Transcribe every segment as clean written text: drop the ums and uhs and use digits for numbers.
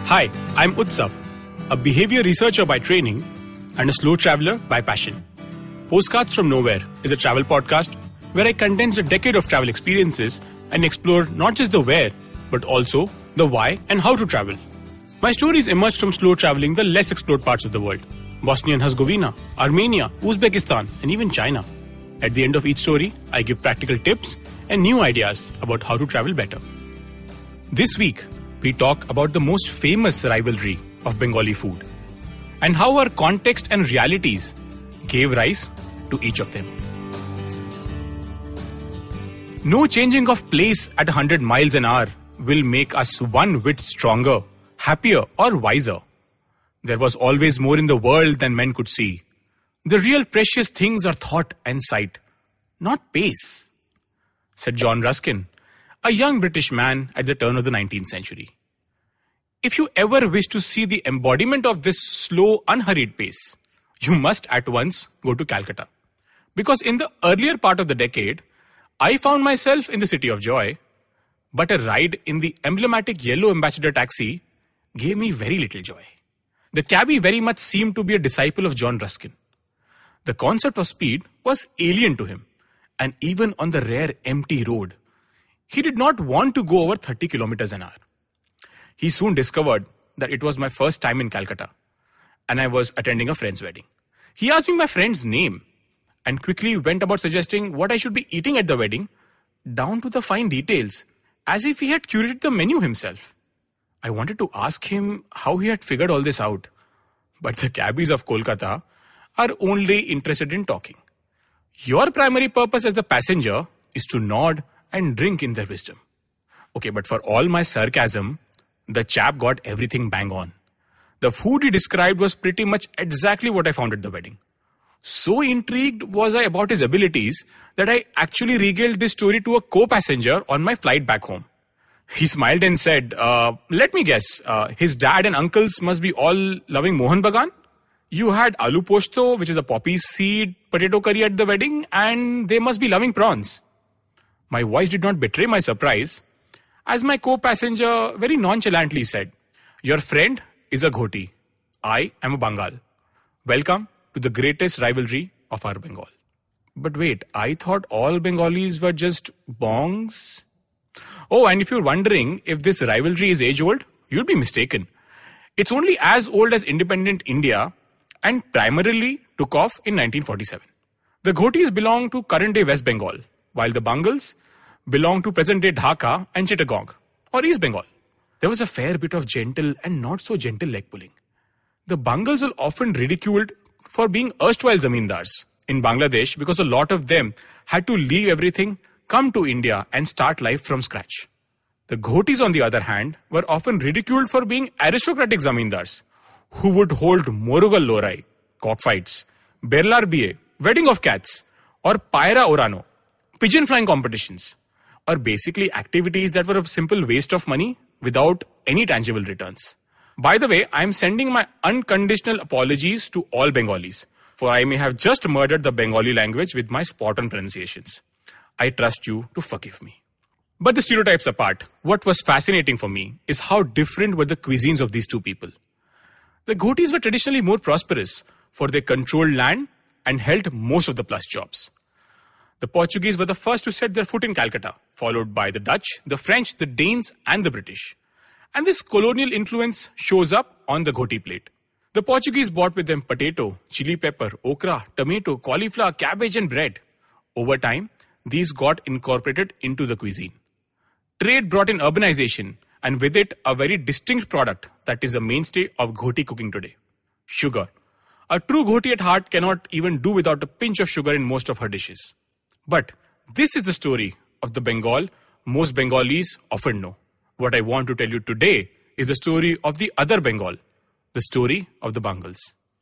Hi, I'm Utsav, a behavior researcher by training and a slow traveler by passion. Postcards from Nowhere is a travel podcast where I condense a decade of travel experiences and explore not just the where, but also the why and how to travel. My stories emerged from slow traveling the less explored parts of the world: Bosnia and Herzegovina, Armenia, Uzbekistan, and even China. At the end of each story, I give practical tips and new ideas about how to travel better. This week, we talk about the most famous rivalry of Bengali food and how our context and realities gave rise to each of them. No changing of place at 100 miles an hour will make us one whit stronger, happier, or wiser. There was always more in the world than men could see. The real precious things are thought and sight, not pace, said John Ruskin, a young British man at the turn of the 19th century. If you ever wish to see the embodiment of this slow, unhurried pace, you must at once go to Calcutta. Because in the earlier part of the decade, I found myself in the city of joy, but a ride in the emblematic yellow ambassador taxi gave me very little joy. The cabbie very much seemed to be a disciple of John Ruskin. The concept of speed was alien to him, and even on the rare empty road, he did not want to go over 30 kilometers an hour. He soon discovered that it was my first time in Calcutta, and I was attending a friend's wedding. He asked me my friend's name, and quickly went about suggesting what I should be eating at the wedding, down to the fine details, as if he had curated the menu himself. I wanted to ask him how he had figured all this out, but the cabbies of Kolkata are only interested in talking. Your primary purpose as the passenger is to nod and drink in their wisdom. Okay, but for all my sarcasm, the chap got everything bang on. The food he described was pretty much exactly what I found at the wedding. So intrigued was I about his abilities that I actually regaled this story to a co-passenger on my flight back home. He smiled and said, let me guess, his dad and uncles must be all loving Mohan Bagan? You had aloo posto, which is a poppy seed potato curry at the wedding, and they must be loving prawns. My voice did not betray my surprise, as my co-passenger very nonchalantly said, your friend is a Ghoti. I am a Bengal. Welcome to the greatest rivalry of our Bengal. But wait, I thought all Bengalis were just bongs? Oh, and if you're wondering if this rivalry is age-old, you'd be mistaken. It's only as old as independent India and primarily took off in 1947. The Ghotis belong to current-day West Bengal, while the Bangals belong to present-day Dhaka and Chittagong, or East Bengal. There was a fair bit of gentle and not so gentle leg pulling. The Bangals were often ridiculed for being erstwhile zamindars in Bangladesh because a lot of them had to leave everything, come to India and start life from scratch. The Ghotis, on the other hand, were often ridiculed for being aristocratic zamindars who would hold Morugal Lorai, cockfights, Berlar Biye, wedding of cats, or Paira Orano, pigeon flying competitions, or basically activities that were a simple waste of money without any tangible returns. By the way, I am sending my unconditional apologies to all Bengalis, for I may have just murdered the Bengali language with my spot-on pronunciations. I trust you to forgive me. But the stereotypes apart, what was fascinating for me is how different were the cuisines of these two people. The Ghotis were traditionally more prosperous, for they controlled land and held most of the plus jobs. The Portuguese were the first to set their foot in Calcutta, followed by the Dutch, the French, the Danes, and the British. And this colonial influence shows up on the Ghoti plate. The Portuguese brought with them potato, chili pepper, okra, tomato, cauliflower, cabbage, and bread. Over time, these got incorporated into the cuisine. Trade brought in urbanization, and with it, a very distinct product that is a mainstay of Ghoti cooking today: sugar. A true Ghoti at heart cannot even do without a pinch of sugar in most of her dishes. But this is the story of the Bengal most Bengalis often know. What I want to tell you today is the story of the other Bengal, the story of the Bangals.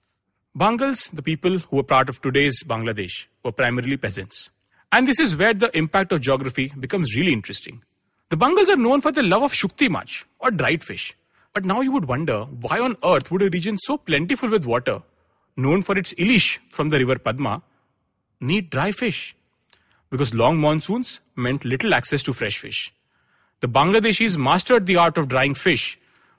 Bangals, the people who were part of today's Bangladesh, were primarily peasants. And this is where the impact of geography becomes really interesting. The Bangals are known for their love of shukti mach, or dried fish. But now you would wonder, why on earth would a region so plentiful with water, known for its ilish from the river Padma, need dry fish? Because long monsoons meant little access to fresh fish. The Bangladeshis mastered the art of drying fish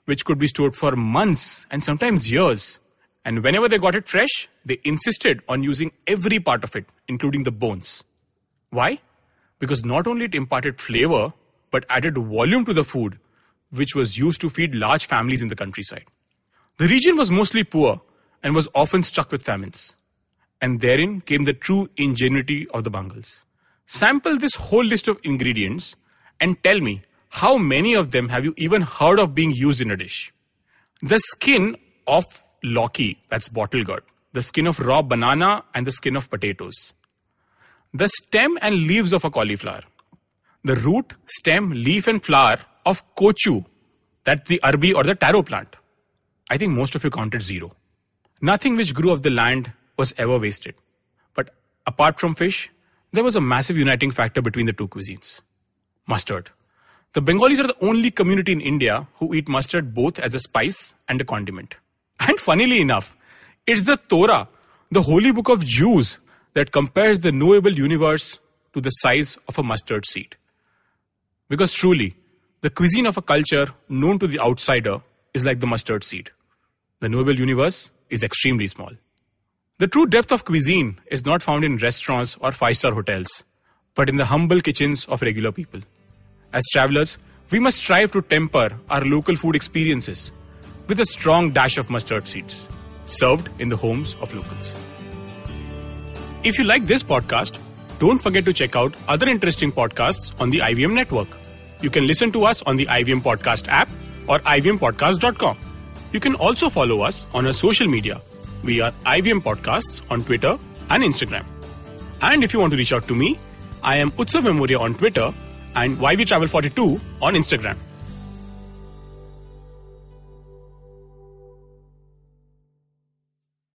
which could be stored for months and sometimes years. And whenever they got it fresh, they insisted on using every part of it, including the bones. Why? Because not only it imparted flavor, but added volume to the food, which was used to feed large families in the countryside. The region was mostly poor and was often struck with famines. And therein came the true ingenuity of the Bangals. Sample this whole list of ingredients and tell me how many of them have you even heard of being used in a dish. The skin of lauki, that's bottle gourd, the skin of raw banana and the skin of potatoes. The stem and leaves of a cauliflower. The root, stem, leaf and flower of kochu, that's the arbi or the taro plant. I think most of you counted 0. Nothing which grew off the land was ever wasted. But apart from fish, there was a massive uniting factor between the two cuisines. Mustard. The Bengalis are the only community in India who eat mustard both as a spice and a condiment. And funnily enough, it's the Torah, the holy book of Jews, that compares the knowable universe to the size of a mustard seed. Because truly, the cuisine of a culture known to the outsider is like the mustard seed. The knowable universe is extremely small. The true depth of cuisine is not found in restaurants or 5-star hotels, but in the humble kitchens of regular people. As travelers, we must strive to temper our local food experiences with a strong dash of mustard seeds, served in the homes of locals. If you like this podcast, don't forget to check out other interesting podcasts on the IVM network. You can listen to us on the IVM Podcast app or ivmpodcast.com. You can also follow us on our social media. We are IVM Podcasts on Twitter and Instagram. And if you want to reach out to me, I am Utsav Memoria on Twitter and YVTravel42 on Instagram.